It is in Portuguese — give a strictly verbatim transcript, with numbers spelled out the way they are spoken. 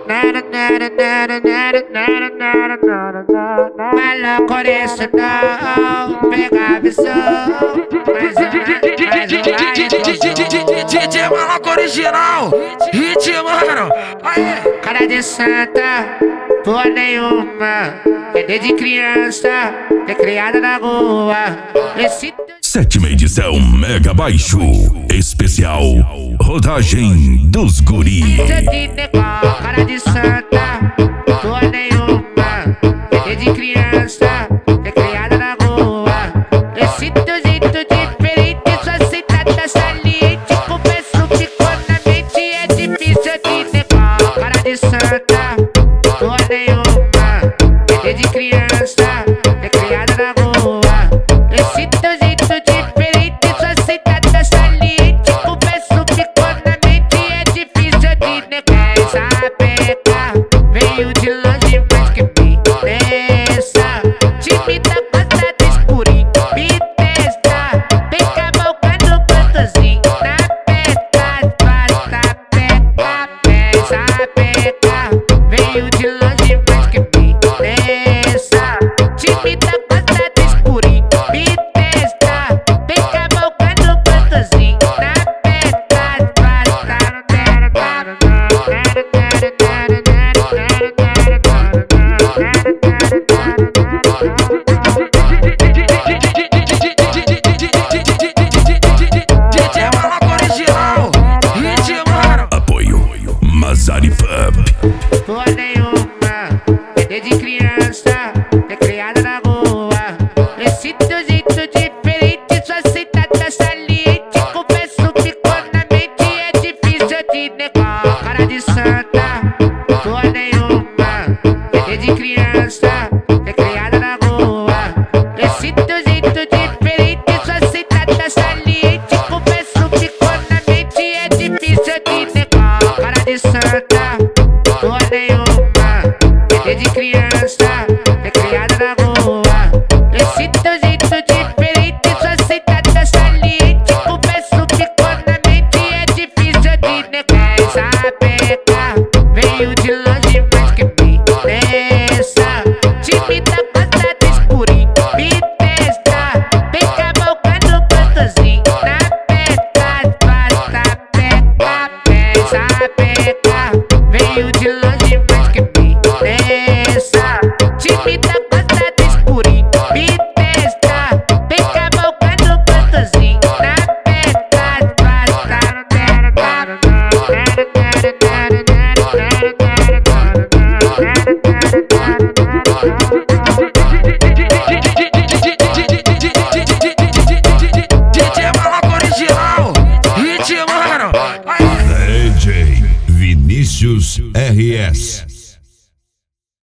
Maluco isso não pega a visão. Mais uma, mais uma D J Maluco original, hit, mano. Aê. Cara de santa, porra nenhuma. É desde criança, é criada na rua. Esse Sétima edição Mega Baixo Especial Rodagem dos Guri. Cara de santa, porra nenhuma. É desde criança, é criada na rua. Esse teu jeito diferente, sua sentada saliente. Confesso que quando a mente é difícil de negar. Cara de santa, porra nenhuma. É desde criança, é criada na rua. Esse teu jeito diferente, sua sentada saliente. Confesso que quando a mente é difícil de negar. Essa peca veio de longe, mas que me desça. Time da costa do escurinho, me testa. Peca malcando plantozinho na peca. Basta peca, essa peca veio de longe, mas que me desça. Time da costa do escurinho, me testa. Peca malcando plantozinho na peca. Basta D J Maluco original, hit, mano. Apoio Mazari Pub. porra nenhuma, é desde criança, é criada na rua. Esse teu jeito diferente, sua sentada saliente. Confesso que quando a mente é difícil de negar. Cara de santa, porra nenhuma, é desde criança, é criada na rua. Esse teu jeito diferente, sua sentada saliente. Confesso que quando a mente é difícil de negar. Cara de santa, porra nenhuma, é desde criança, é criada na rua. Esse teu jeito diferente, sua sentada saliente. Confesso que quando a mente é difícil de negar. Essa peca veio de longe, mas que me desça. Time da costa do escurinho, me testa. Peca malcando plantozinho na peca. Basta peca, essa peca veio de longe, mas que me desça. Time da costa do escurinho, me testa. Peca malcando plantozinho na peca. Basta D J Maluco original, hit, mano. D J Vinícius R S.